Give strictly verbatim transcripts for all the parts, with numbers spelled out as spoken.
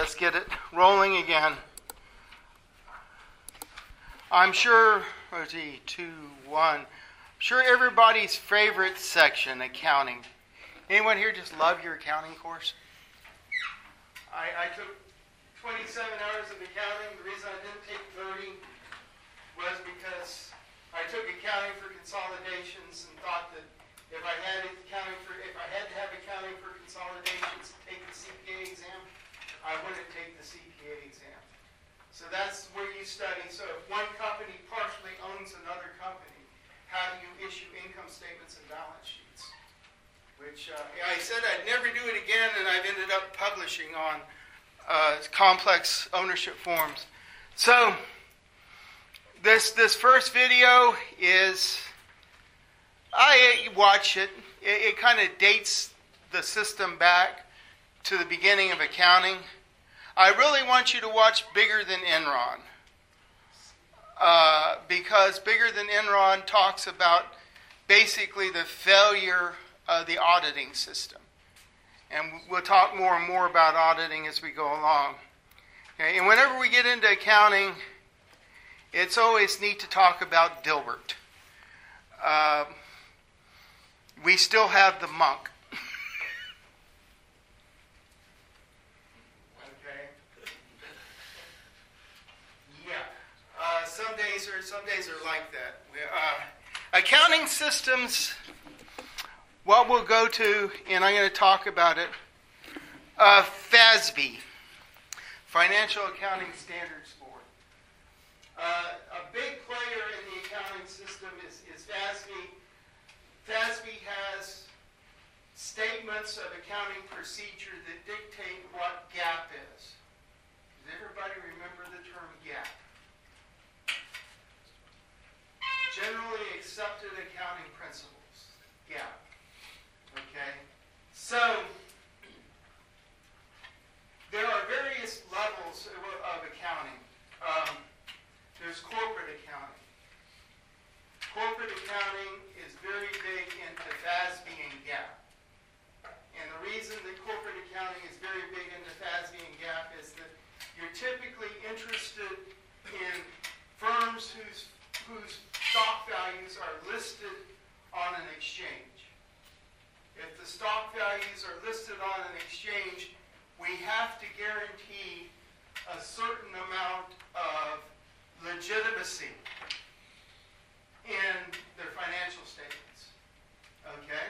let's get it rolling again. I'm sure, let's see, two, one. I'm sure everybody's favorite section, accounting. Anyone here just love your accounting course? I, I took twenty-seven hours of accounting. The reason I didn't take thirty was because I took accounting for consolidations and thought that if I had accounting for, if I had to have accounting for consolidations to take the C P A exam, I wouldn't take the C P A exam. So that's where you study. So if one company partially owns another company, how do you issue income statements and balance sheets? Which uh, I said I'd never do it again, and I've ended up publishing on uh, complex ownership forms. So this this first video is, I watch it. It, it kind of dates the system back to the beginning of accounting. I really want you to watch Bigger Than Enron. Uh, because Bigger Than Enron talks about basically the failure of the auditing system. And we'll talk more and more about auditing as we go along. Okay? And whenever we get into accounting, it's always neat to talk about Dilbert. Uh, we still have the monk. Uh, some days are some days are like that. Uh, accounting systems. What we'll go to, and I'm going to talk about it. Uh, FASB, Financial Accounting Standards Board. Uh, a big player in the accounting system is, is FASB. FASB has statements of accounting procedure that dictate what GAAP is. Does everybody remember the term GAAP? Generally accepted accounting principles, GAAP. Okay? So, there are various levels of accounting. Um, there's corporate accounting. Corporate accounting is very big into FASB and GAAP. And the reason that corporate accounting is very big into FASB and GAAP is that you're typically interested in firms whose whose stock values are listed on an exchange. If the stock values are listed on an exchange, we have to guarantee a certain amount of legitimacy in their financial statements. Okay?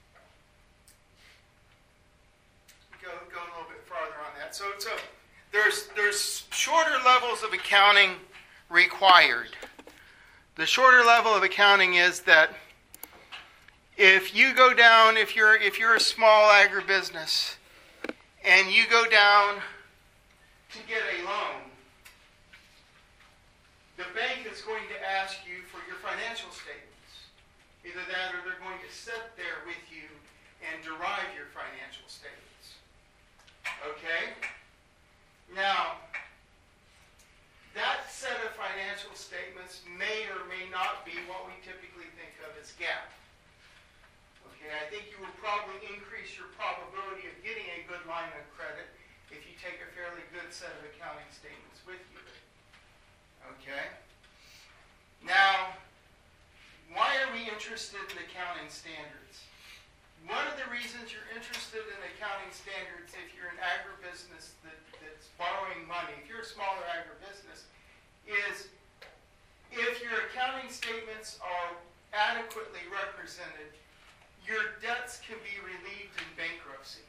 Go, go a little bit farther on that. So, so there's, there's shorter levels of accounting required. The shorter level of accounting is that if you go down, if you're if you're a small agribusiness, and you go down to get a loan, the bank is going to ask you for your financial statements. Either that or they're going to sit there with you and derive your financial statements. Okay? Now, that set of financial statements may or may not be what we typically think of as GAAP. Okay, I think you will probably increase your probability of getting a good line of credit if you take a fairly good set of accounting statements with you. Okay? Now, why are we interested in accounting standards? One of the reasons you're interested in accounting standards, if you're an agribusiness that, that's borrowing money, if you're a smaller agribusiness, is if your accounting statements are adequately represented, your debts can be relieved in bankruptcy.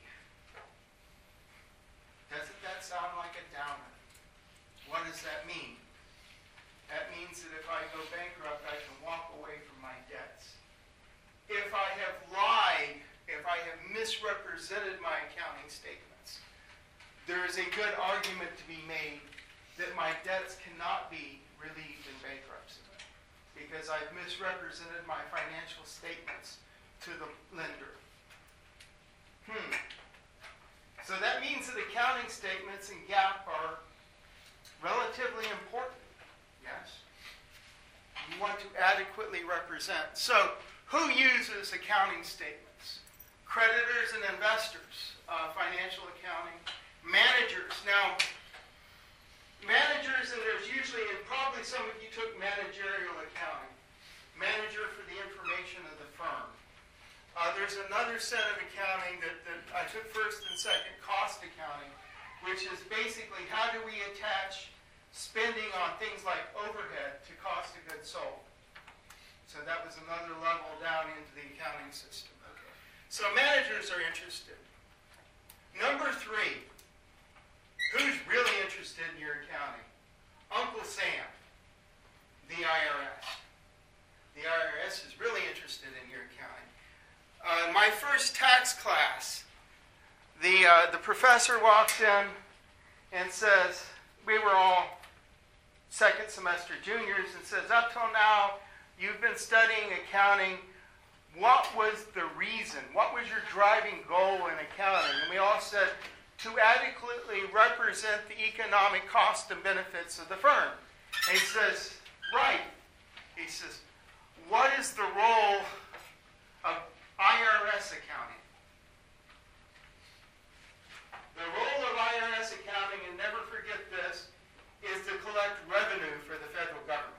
Doesn't that sound like a downer? What does that mean? That means that if I go bankrupt, I can walk away from my debts. If I have lied, if I have misrepresented my accounting statements, there is a good argument to be made that my debts cannot be relieved in bankruptcy because I've misrepresented my financial statements to the lender. Hmm. So that means that accounting statements and GAAP are relatively important. Yes? You want to adequately represent. So, who uses accounting statements? Creditors and investors, uh, financial accounting. Managers. Now, Now, managers, and there's usually, and probably some of you took managerial accounting, manager for the information of the firm. Uh, there's another set of accounting that, that I took first and second, cost accounting, which is basically how do we attach spending on things like overhead to cost of goods sold. So that was another level down into the accounting system. Okay. So managers are interested. Number three, who's really interested in your accounting? Uncle Sam, the I R S. The I R S is really interested in your accounting. Uh, my first tax class, the, uh, the professor walks in and says, we were all second semester juniors, and says, up till now, you've been studying accounting. What was the reason? What was your driving goal in accounting? And we all said, to adequately represent the economic cost and benefits of the firm. And he says, right. He says, what is the role of I R S accounting? The role of I R S accounting, and never forget this, is to collect revenue for the federal government.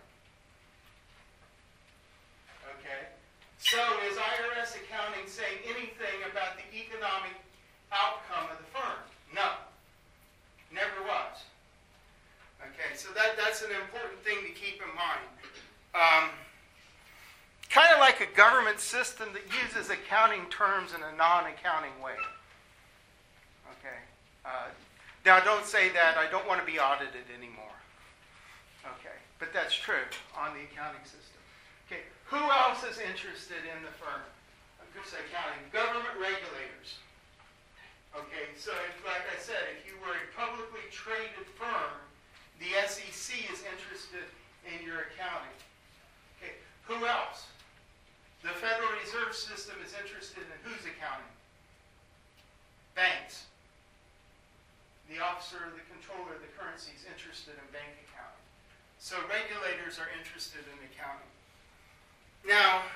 Okay? So is I R S accounting saying anything about the economic outcome of the firm? No. Never was. Okay, so that, that's an important thing to keep in mind. Um, kind of like a government system that uses accounting terms in a non-accounting way. Okay. Uh, now, don't say that. I don't want to be audited anymore. Okay. But that's true on the accounting system. Okay. Who else is interested in the firm? I'm going to say accounting. Government regulators. Okay. So, like I said, if you were a publicly traded firm, the S E C is interested in your accounting. Okay. Who else? The Federal Reserve System is interested in whose accounting? Banks. The officer of the controller of the currency is interested in bank accounting. So regulators are interested in accounting. Now,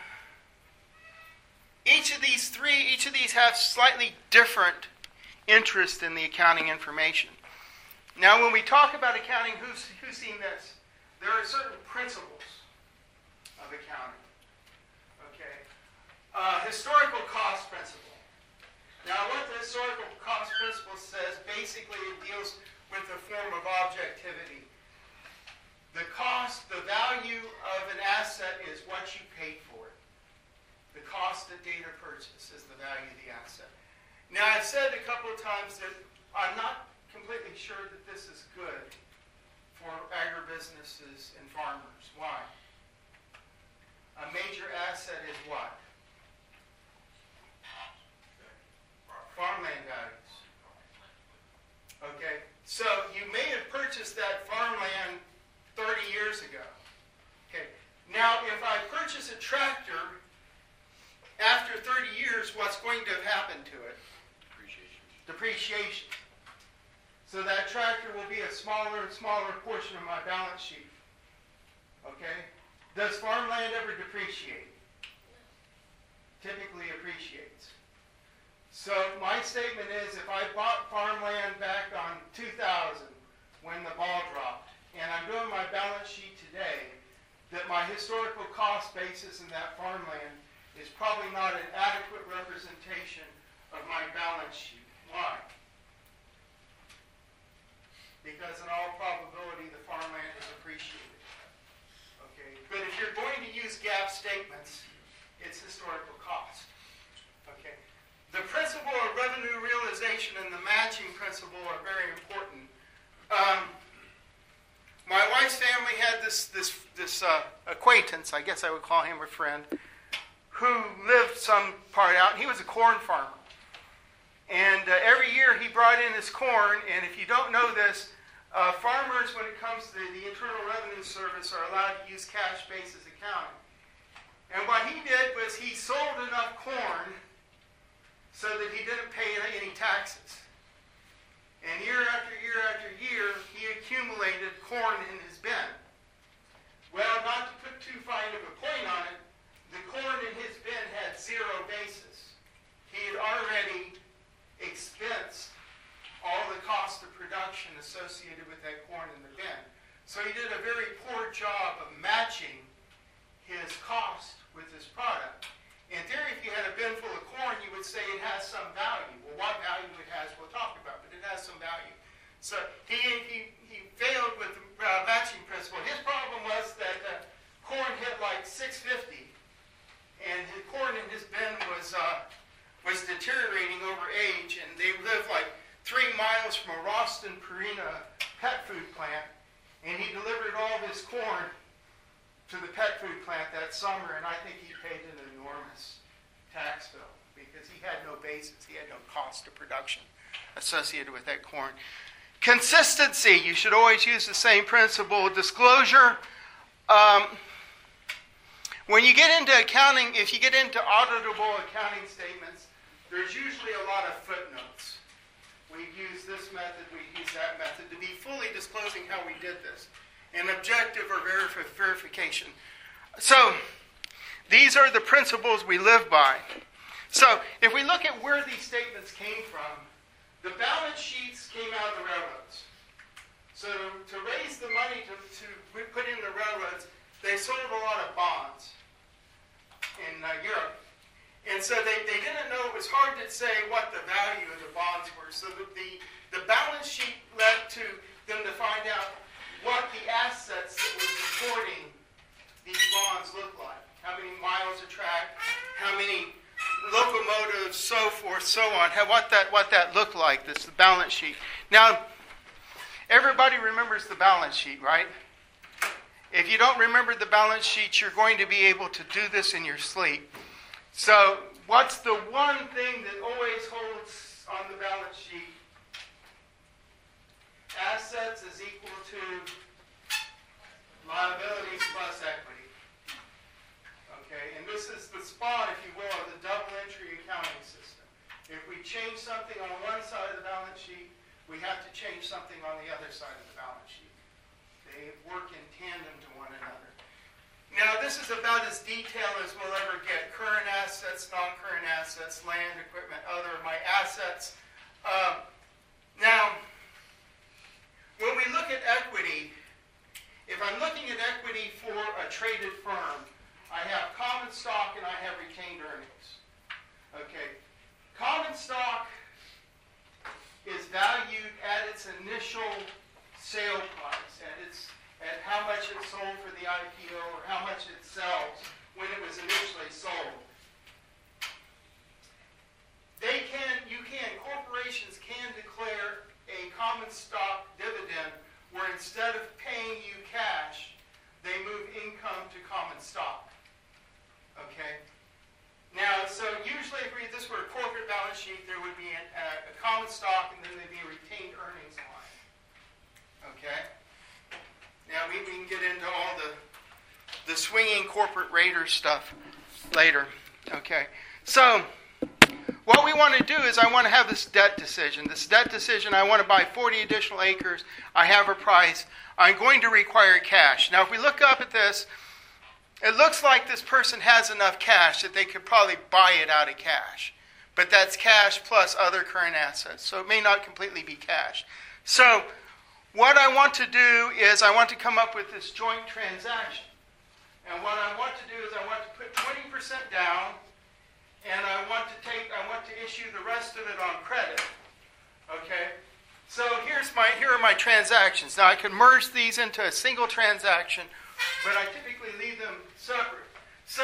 each of these three, each of these have slightly different interest in the accounting information. Now, when we talk about accounting, who's, who's seen this? There are certain principles of accounting. Okay. Uh, historical cost principle. Now, what the historical cost principle says, basically it deals with a form of objectivity. The cost, the value of an asset is what you paid for it. The cost of data purchase is the value of the asset. Now, I've said a couple of times that I'm not completely sure that this is good for agribusinesses and farmers. Why? A major asset is what? Farmland values. Okay, so you may have purchased that farmland thirty years ago. Okay, now if I purchase a tractor after thirty years, what's going to have happened to it? Depreciation. Depreciation. So that tractor will be a smaller and smaller portion of my balance sheet. Okay? Does farmland ever depreciate? Typically appreciates. So my statement is, if I bought farmland back on two thousand when the ball dropped, and I'm doing my balance sheet today, that my historical cost basis in that farmland is probably not an adequate representation of my balance sheet. Why? Because in all probability the farmland is appreciated. Okay, but if you're going to use GAAP statements, it's historical cost. Okay. The principle of revenue realization and the matching principle are very important. Um, my wife's family had this this this uh, acquaintance, I guess I would call him a friend, who lived some part out. He was a corn farmer, and uh, every year he brought in his corn. And if you don't know this, uh, farmers, when it comes to the Internal Revenue Service, are allowed to use cash basis accounting. And what he did was he sold enough corn so that he didn't pay any taxes. And year after year after year, he accumulated corn in his bin. Well, not to put too fine of a point on it, the corn in his bin had zero basis. He had already expensed all the cost of production production associated with that corn in the bin. So he did a very poor job of matching his cost with his product. In theory, if you had a bin full of corn, you would say it has some value. Well, what value it has, we'll talk about, but it has some value. So he, he, he failed with the uh, matching principle. His problem was that uh, corn hit like six fifty, and the corn in his bin was uh, was deteriorating over age, and they lived like three miles from a Ralston Purina pet food plant, and he delivered all his corn to the pet food plant that summer, and I think he paid an enormous tax bill because he had no basis, he had no cost of production associated with that corn. Consistency, you should always use the same principle. Disclosure, um, when you get into accounting, if you get into auditable accounting statements, there's usually a lot of footnotes. We use this method, we use that method to be fully disclosing how we did this. An objective or verif- verification. So, these are the principles we live by. So, if we look at where these statements came from, the balance sheets came out of the railroads. So, to raise the money to, to put in the railroads, they sold a lot of bonds in uh, Europe. And so they, they didn't know, it was hard to say what the value of the bonds were. So the, the, the balance sheet led to them to find out what the assets that were supporting these bonds look like. How many miles of track, how many locomotives, so forth, so on. How, what that what that looked like, this the balance sheet. Now, everybody remembers the balance sheet, right? If you don't remember the balance sheet, you're going to be able to do this in your sleep. So, what's the one thing that always holds on the balance sheet? Assets is equal to liabilities plus equity. Okay, and this is the spawn, if you will, of the double entry accounting system. If we change something on one side of the balance sheet, we have to change something on the other side of the balance sheet. They work in tandem to one another. Now, this is about as detailed as we'll ever get. Current assets, non-current assets, land, equipment, other, my assets. Um, now, when we look at equity, if I'm looking at equity for a traded firm, I have common stock and I have retained earnings. Okay. Common stock is valued at its initial sale price, at its at how much it sold for the I P O or how much it sells when it was initially sold. They can, you can, corporations can declare a common stock dividend where instead of paying you cash, they move income to common stock. Okay? Now, so usually if this were a corporate balance sheet, there would be a, a common stock and then there'd be a retained earnings line. Okay? Now, we, we can get into all the, the swinging corporate raider stuff later. Okay? So, what we want to do is I want to have this debt decision. This debt decision, I want to buy forty additional acres. I have a price. I'm going to require cash. Now, if we look up at this, it looks like this person has enough cash that they could probably buy it out of cash. But that's cash plus other current assets. So it may not completely be cash. So what I want to do is I want to come up with this joint transaction. And what I want to do is I want to put twenty percent down, and I want to take, I want to issue the rest of it on credit. Okay? So here's my, here are my transactions. Now I can merge these into a single transaction, but I typically leave them separate. So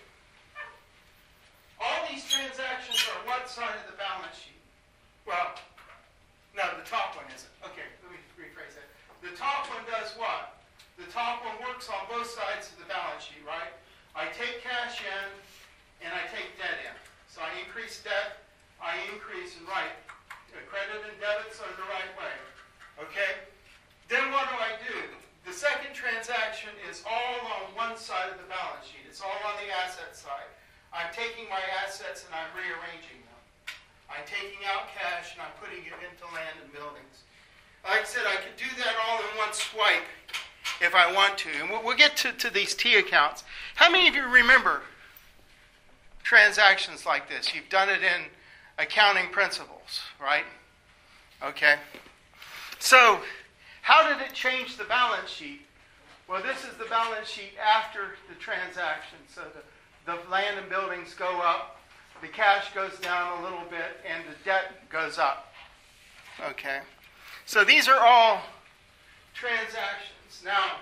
all these transactions are what side of the balance sheet? Well, no, the top one isn't. Okay, let me rephrase that. The top one does what? The top one works on both sides of the balance sheet, right? I take cash in, and I take debt in. So I increase debt, I increase and right. Credit and debits are the right way. Okay? Then what do I do? The second transaction is all on one side of the balance sheet. It's all on the asset side. I'm taking my assets and I'm rearranging them. I'm taking out cash and I'm putting it into land and buildings. Like I said, I could do that all in one swipe if I want to. And we'll, we'll get to, to these T accounts. How many of you remember transactions like this? You've done it in accounting principles, right? Okay. So, how did it change the balance sheet? Well, this is the balance sheet after the transaction. So the, the land and buildings go up, the cash goes down a little bit, and the debt goes up. Okay. So these are all transactions. Now,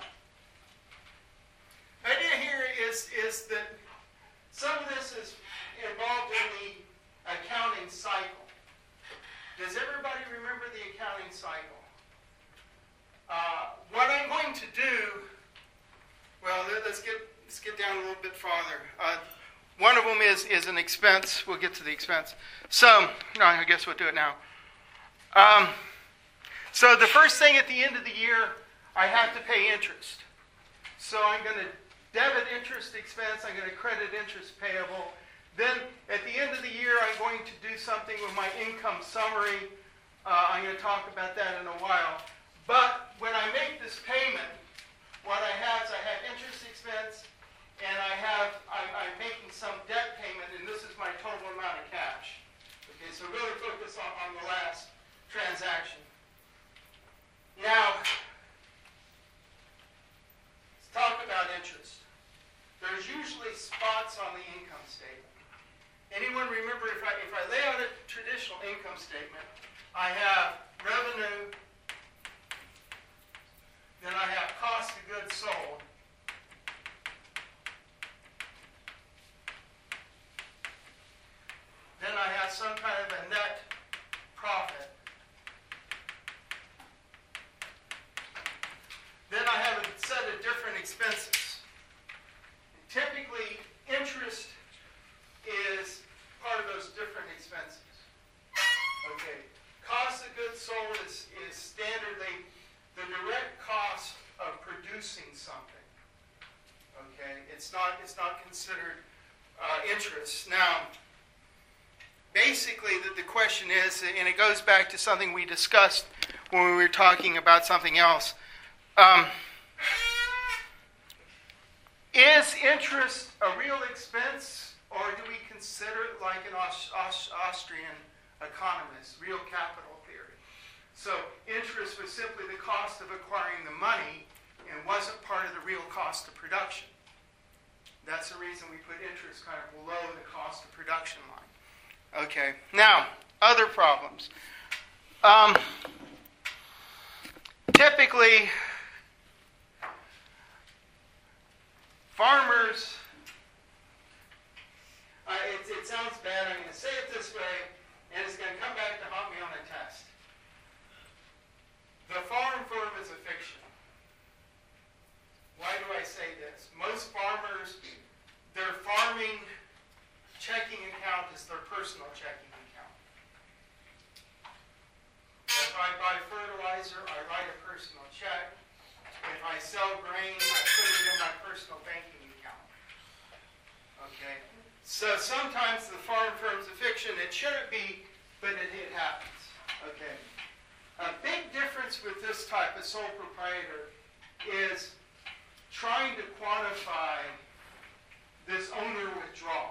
the idea here is, is that some of this is involved in the accounting cycle. Does everybody remember the accounting cycle? Uh, what I'm going to do, well, let's get let's get down a little bit farther. Uh, one of them is is an expense. We'll get to the expense. So, no, I guess we'll do it now. Um, so the first thing at the end of the year, I have to pay interest. So I'm going to debit interest expense. I'm going to credit interest payable. Then at the end of the year, I'm going to do something with my income summary. Uh, I'm going to talk about that in a while. But when I make this payment, what I have is I have interest expense, and I have I, I'm making some debt payment, and this is my total amount of cash. Okay, so really focus on, on the last transaction. Now, let's talk about interest. There's usually spots on the income statement. Anyone remember if I if I lay out a traditional income statement, I have revenue. Then I have cost of goods sold. Then I have some kind of a net profit. Then I have a set of different expenses. Typically, interest is part of those different expenses. Okay, cost of goods sold is, is standardly the direct cost of producing something. Okay, it's not it's not considered uh, interest. Now, basically, the, the question is, and it goes back to something we discussed when we were talking about something else. Um, is interest a real expense, or do we consider it like an Aus- Aus- Austrian economist, real capital theory? So interest was simply the cost of acquiring the money and wasn't part of the real cost of production. That's the reason we put interest kind of below the cost of production line. Okay, now, other problems. Um, typically, farmers, uh, it, it sounds bad, I'm going to say it this way, and it's going to come back to haunt me on a test. The farm firm is a fiction. Why do I say this? Most farmers, their farming checking account is their personal checking account. If I buy fertilizer, I write a personal check. If I sell grain, I put it in my personal banking account. Okay? So sometimes the farm firm's a fiction. It shouldn't be, but it, it happens. Okay? A big difference with this type of sole proprietor is trying to quantify this owner withdrawal.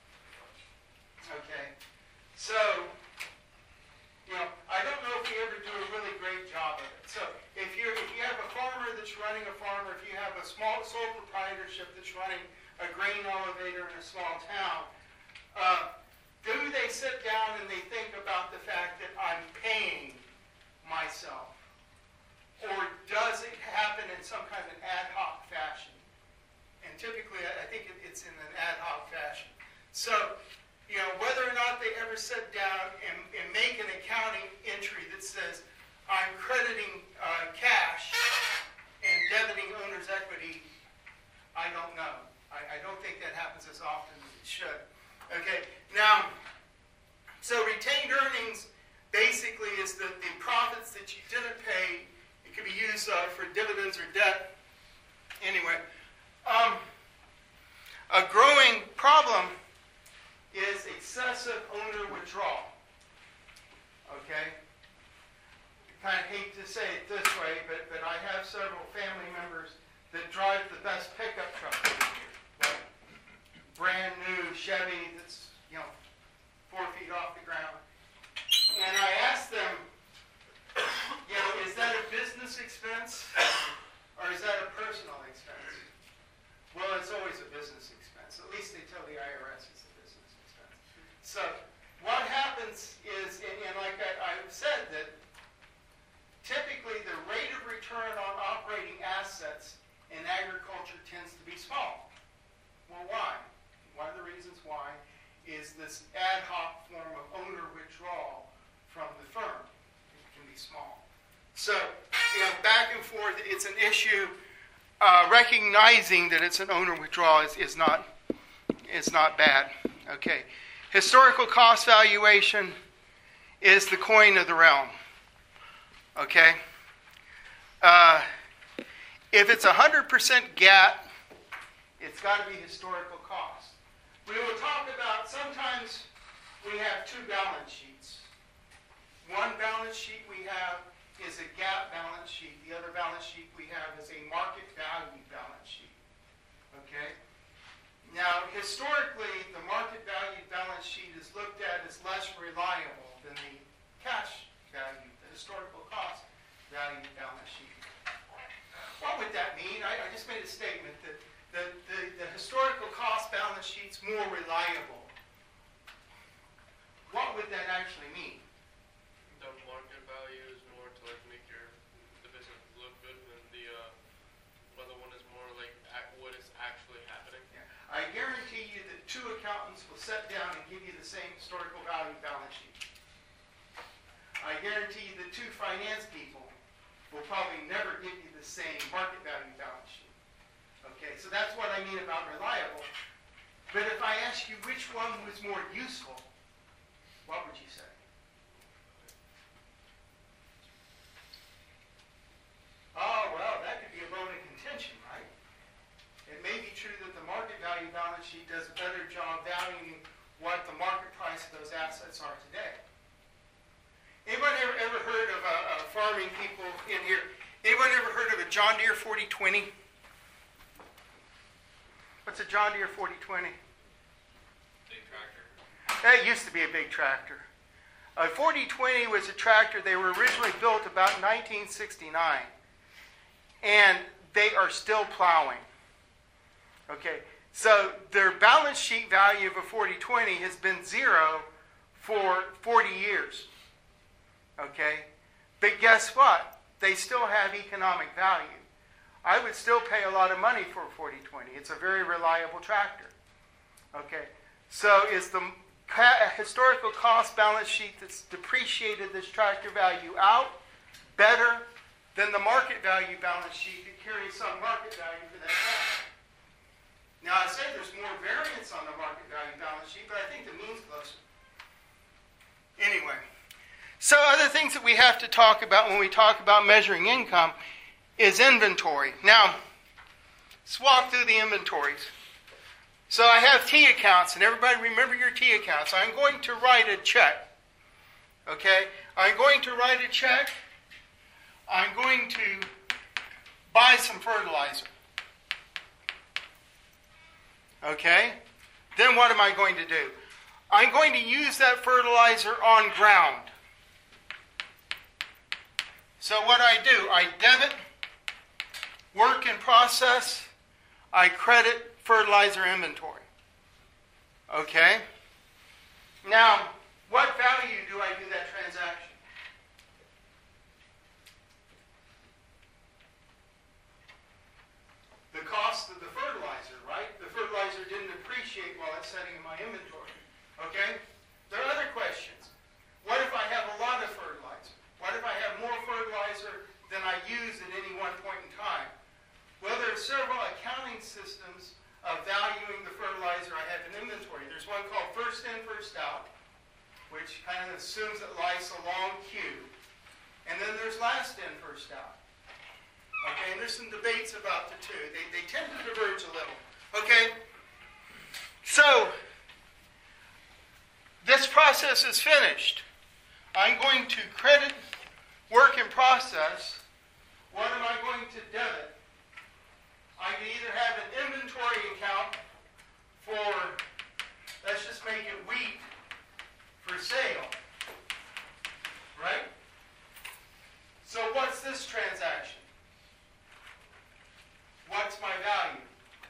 Okay? So, you know, I don't know if we ever do a really great job of it. So, if you if you have a farmer that's running a farm, or if you have a small sole proprietorship that's running a grain elevator in a small town, uh, do they sit down and they think about the fact that I'm paying myself? Or does it happen in some kind of an ad hoc fashion? And typically, I think it's in an ad hoc fashion. So, you know, whether or not they ever sit down and, and make an accounting entry that says, I'm crediting uh, cash and debiting owner's equity, I don't know. I, I don't think that happens as often as it should. Okay, now, so retained earnings basically is the, the profits that you didn't pay. It could be used uh, for dividends or debt. Anyway, um, a growing problem is excessive owner withdrawal. Okay? I kind of hate to say it this way, but, but I have several family members that drive the best pickup truck of the year. Like brand new Chevy that's, you know, four feet off the ground. And I asked them, you know, is expense or is that a personal expense? Well, it's always a business expense. At least they tell the I R S it's a business expense. So what happens is, and, and like I, I've said, that typically the rate of return on operating assets in agriculture tends to be small. Well, why? One of the reasons why is this ad hoc form of owner withdrawal from the firm. It can be small. So, you know, back and forth, it's an issue. Uh, recognizing that it's an owner withdrawal is, is not is not bad. Okay. Historical cost valuation is the coin of the realm. Okay. Uh, if it's one hundred percent G A T, it's got to be historical cost. We will talk about, sometimes we have two balance sheets. One balance sheet we have is a G A P balance sheet. The other balance sheet we have is a market value balance sheet. Okay? Now, historically, the market value balance sheet is looked at as less reliable than the cash value, the historical cost value balance sheet. What would that mean? I, I just made a statement that the, the, the historical cost balance sheet's more reliable. What would that actually mean? The market value is more to like make your the business look good, and the uh, other one is more like at what is actually happening. Yeah. I guarantee you that two accountants will sit down and give you the same historical value balance sheet. I guarantee you that two finance people will probably never give you the same market value balance sheet. Okay, so that's what I mean about reliable. But if I ask you which one was more useful, what would you say? Oh, well, that could be a bone of contention, right? It may be true that the market value balance sheet does a better job valuing what the market price of those assets are today. Anyone ever, ever heard of uh, uh, farming people in here? Anyone ever heard of a John Deere forty twenty? What's a John Deere forty twenty? Big tractor. That used to be a big tractor. A forty twenty was a tractor. They were originally built about nineteen sixty-nine. And they are still plowing. Okay, so their balance sheet value of a forty twenty has been zero for forty years. Okay, but guess what? They still have economic value. I would still pay a lot of money for a forty twenty. It's a very reliable tractor. Okay, so is the historical cost balance sheet that's depreciated this tractor value out better than the market value balance sheet that carries some market value for that tractor? Now, I say there's more variance on the market value balance sheet, but I think the mean's closer. Anyway, so other things that we have to talk about when we talk about measuring income is inventory. Now, let's walk through the inventories. So I have T accounts, and everybody remember your T accounts. I'm going to write a check. Okay? I'm going to write a check. I'm going to buy some fertilizer. Okay? Then what am I going to do? I'm going to use that fertilizer on ground. So what I do, I debit work in process, I credit fertilizer inventory. Okay? Now, what value do I do that transaction? The cost of the fertilizer, right? The fertilizer didn't appreciate while it's sitting in my inventory. Okay? There are other questions. What if I have a lot of fertilizer? What if I have more fertilizer than I use at any one point in time? Well, there are several accounting systems of valuing the fertilizer I have in inventory. There's one called first in, first out, which kind of assumes it lies along queue. And then there's last in, first out. Okay, and there's some debates about the two. They, they tend to diverge a little. Okay? So, this process is finished. I'm going to credit work in process. What am I going to debit? I can either have an inventory account for, let's just make it wheat for sale. Right? So what's what's this transaction? What's my value?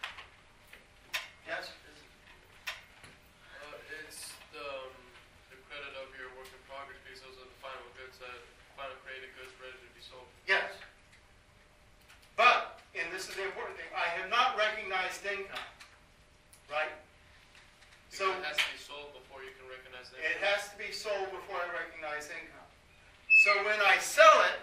Yes? Uh, it's the, um, the credit of your work in progress because those are the final goods that, final created goods ready to be sold. Yes. But, and this is the important thing, I have not recognized income. Right? Because So it has to be sold before you can recognize the it income. has to be sold before I recognize income. So when I sell it,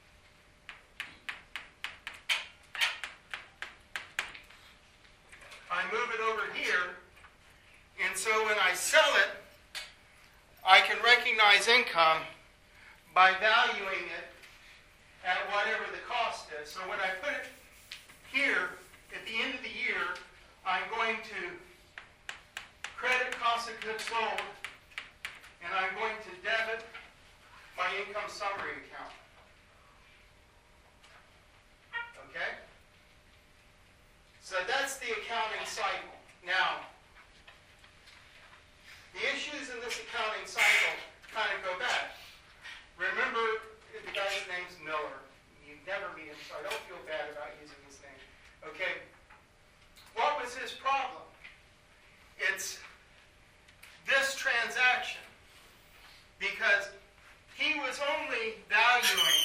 I move it over here, and so when I sell it, I can recognize income by valuing it at whatever the cost is. So when I put it here, at the end of the year, I'm going to credit cost of goods sold, and I'm going to debit my income summary account. Okay? So that's the accounting cycle. Now, the issues in this accounting cycle kind of go back. Remember, the guy's name's Miller. You never meet him, so I don't feel bad about using his name. Okay? What was his problem? It's this transaction. Because he was only valuing,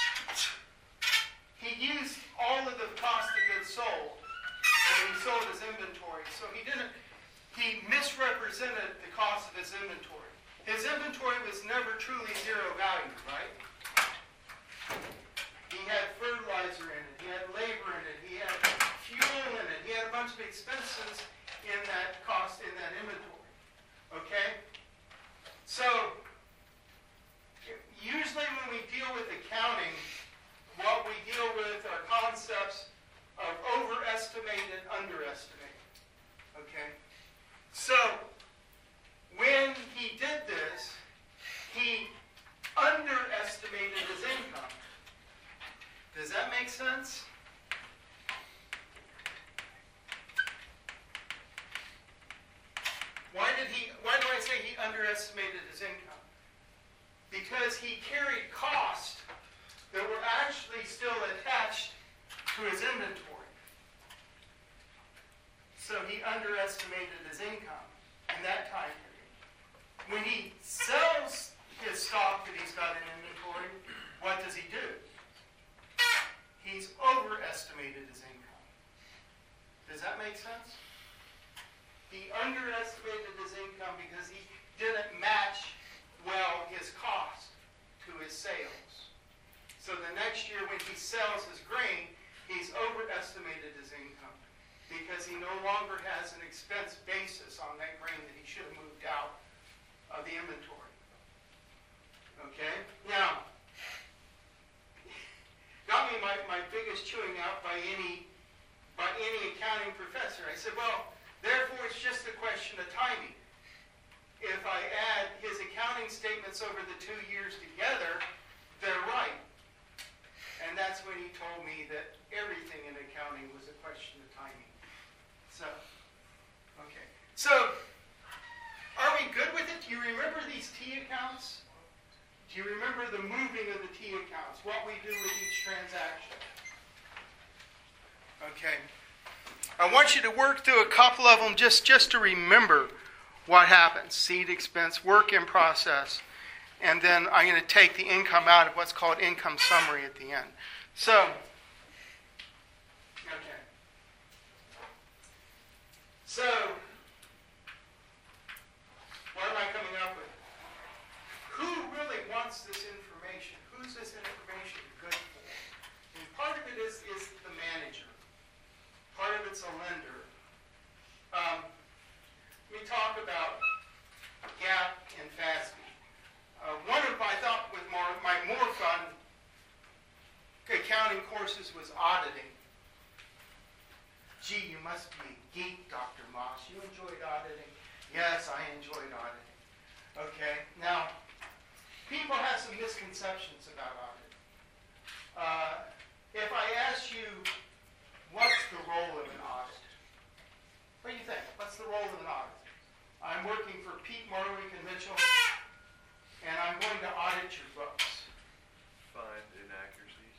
he used all of the cost of goods sold when he sold his inventory. So he didn't, he misrepresented the cost of his inventory. His inventory was never truly zero value, right? He had fertilizer in it, he had labor in it, he had fuel in it, he had a bunch of expenses in that cost, in that inventory. Okay? So, usually when we deal with accounting, what we deal with are concepts of overestimate and underestimate. Okay? So, when he did this, he underestimated his income. Does that make sense? Why did he, why do I say he underestimated his income? Because he carried costs that were actually still attached to his inventory. So he underestimated his income in that time period. When he sells his stock that he's got in inventory, what does he do? He's overestimated his income. Does that make sense? He underestimated his income because he didn't match well his cost to his sales. So the next year when he sells his grain, he's overestimated his income because he no longer has an expense basis on that grain that he should have moved out of the inventory. Okay? Now, got me my, my biggest chewing out by any by any accounting professor. I said, well, therefore it's just a question of timing. If I add his accounting statements over the two years together, they're right. And that's when he told me that everything in accounting was a question of timing. So, okay. So, are we good with it? Do you remember these T accounts? Do you remember the moving of the T accounts? What we do with each transaction? Okay. I want you to work through a couple of them just, just to remember what happens. Seed expense, work in process. And then I'm going to take the income out of what's called income summary at the end. So, okay. So, what am I coming up with? Who really wants this information? Who's this information good for? And part of it is, is the manager. Part of it's a lender. Um, we talk about GAAP and FASB. Uh, one of my thought with more, my more fun accounting courses was auditing. Gee, you must be a geek, Doctor Moss. You enjoyed auditing? Yes, I enjoyed auditing. Okay, now, people have some misconceptions about audit. Uh, if I ask you, what's the role of an audit? What do you think? What's the role of an audit? I'm working for Pete Morwick and Mitchell, and I'm going to audit your books. Find inaccuracies.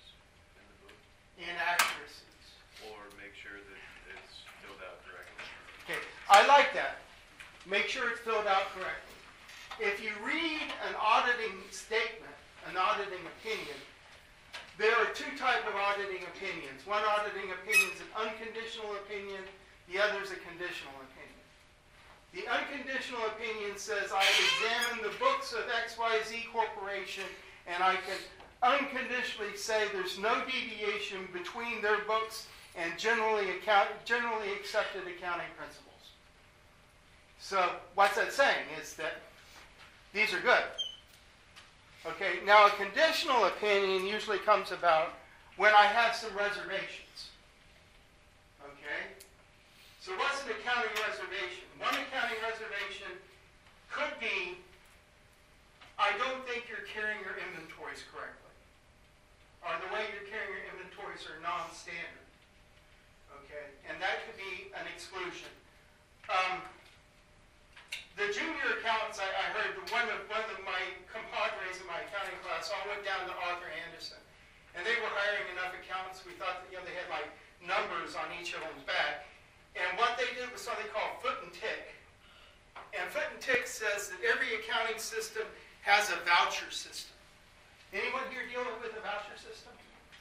inaccuracies. Or make sure that it's filled out correctly. Okay, I like that. Make sure it's filled out correctly. If you read an auditing statement, an auditing opinion, there are two types of auditing opinions. One auditing opinion is an unconditional opinion. The other is a conditional opinion. The unconditional opinion says, I examined the books of X Y Z Corporation, and I can unconditionally say there's no deviation between their books and generally, account, generally accepted accounting principles. So what's that saying is that these are good. Okay, now a conditional opinion usually comes about when I have some reservations. Okay? So what's an accounting reservation? One accounting reservation could be, I don't think you're carrying your inventories correctly. Or the way you're carrying your inventories are non-standard. Okay? And that could be an exclusion. Um, The junior accountants, I, I heard one of, one of my compadres in my accounting class all went down to Arthur Andersen. And they were hiring enough accountants, we thought that, you know, they had like numbers on each of them's back. And what they did was something called foot and tick. And foot and tick says that every accounting system has a voucher system. Anyone here dealing with a voucher system?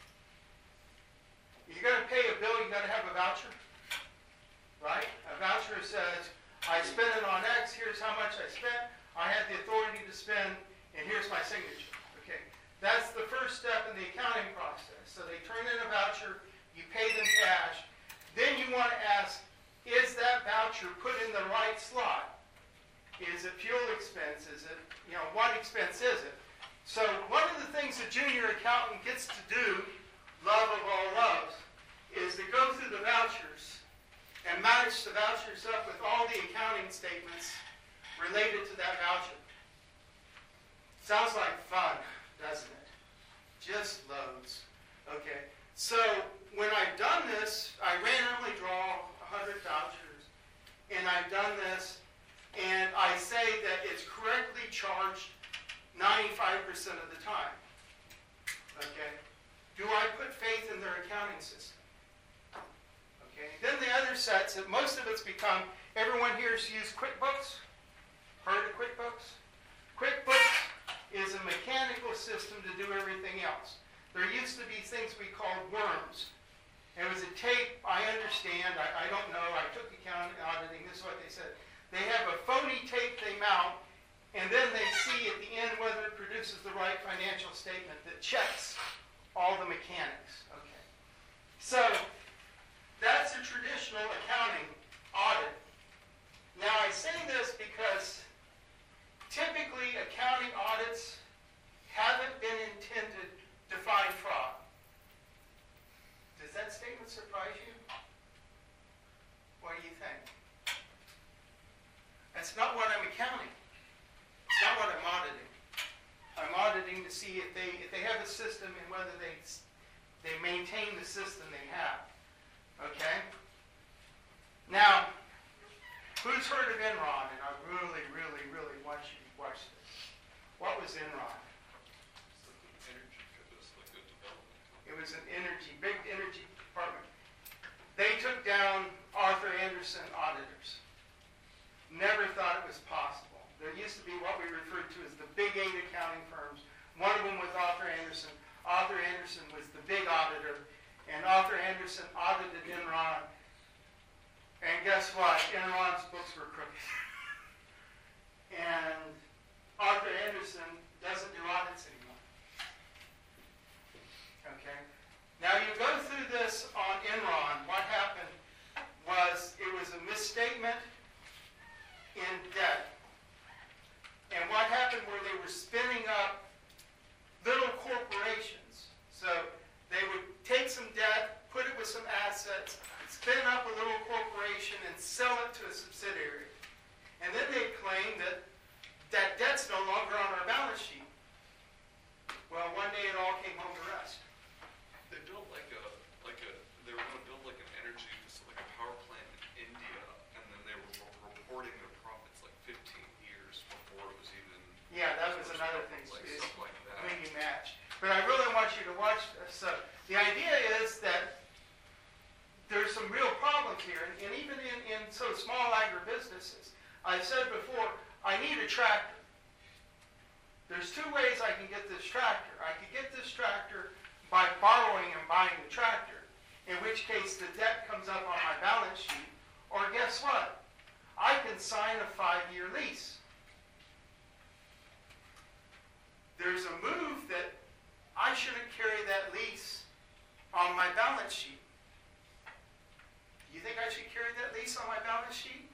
You're going to pay a bill, you've got to have a voucher. Right? A voucher says, I spent it on X, here's how much I spent, I had the authority to spend, and here's my signature. Okay, that's the first step in the accounting process. So they turn in a voucher, you pay them cash, then you want to ask, is that voucher put in the right slot? Is it fuel expense? Is it, you know, what expense is it? So one of the things a junior accountant gets to do, love of all loves, is to go through the vouchers and match the vouchers up with all the accounting statements related to that voucher. Sounds like fun, doesn't it? Just loads. Okay, so when I've done this, I randomly draw one hundred vouchers, and I've done this, and I say that it's correctly charged ninety-five percent of the time. Okay, do I put faith in their accounting system? Okay. Then the other sets, that most of it's become, everyone here has used QuickBooks? Heard of QuickBooks? QuickBooks is a mechanical system to do everything else. There used to be things we called worms. It was a tape, I understand, I, I don't know, I took accounting auditing, this is what they said. They have a phony tape they mount, and then they see at the end whether it produces the right financial statement that checks all the mechanics. Okay. So, that's a traditional accounting audit. Now, I say this because typically accounting audits haven't been intended to find fraud. Does that statement surprise you? What do you think? That's not what I'm accounting. It's not what I'm auditing. I'm auditing to see if they if they have a system and whether they they maintain the system they have. Okay? Now, who's heard of Enron? And I really, really, really want you to watch this. What was Enron? It was an energy, big energy department. They took down Arthur Andersen auditors. Never thought it was possible. There used to be what we referred to as the big eight accounting firms. One of them was Arthur Andersen. Arthur Andersen was the big auditor. And Arthur Andersen audited Enron. And guess what? Enron's books were crooked. And Arthur Andersen doesn't do audits anymore. Okay? Now you go through this on Enron. What happened was it was a misstatement in debt. And what happened were they were spinning up little corporations. So they would take some debt, put it with some assets, spin up a little corporation, and sell it to a subsidiary. And then they claim that that debt's no longer on our balance sheet. Well, one day it all came home to rest. They built like a, like a, they were going to build like an energy, like a power plant in India, and then they were reporting their profits like fifteen years before it was even. Yeah, that was another thing. Like stuff like that. When you match. But I really want you to watch this. So The idea is that there's some real problems here, and, and even in, in so small agribusinesses. I said before, I need a tractor. There's two ways I can get this tractor. I could get this tractor by borrowing and buying the tractor, in which case the debt comes up on my balance sheet, or guess what? I can sign a five-year lease. There's a move that I shouldn't carry that lease on my balance sheet. You think I should carry that lease on my balance sheet?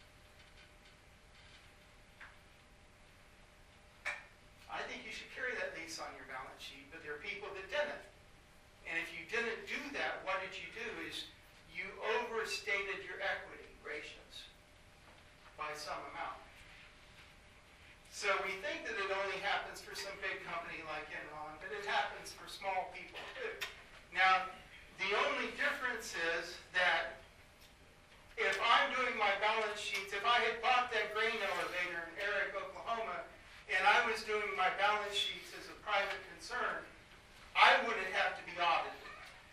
I think you should carry that lease on your balance sheet, but there are people that didn't. And if you didn't do that, what did you do is you overstated your equity ratios by some amount. So we think that it only happens for some big company like Enron, but it happens for small people too. Now, the only difference is that if I'm doing my balance sheets, if I had bought that grain elevator in Eric, Oklahoma, and I was doing my balance sheets as a private concern, I wouldn't have to be audited.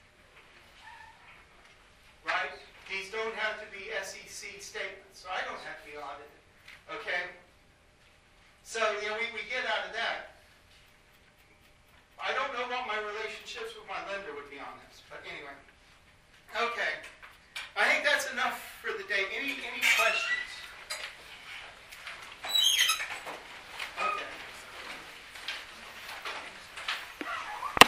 Right? These don't have to be S E C statements, so I don't have to be audited. Okay? So, you know, we, we get out of that.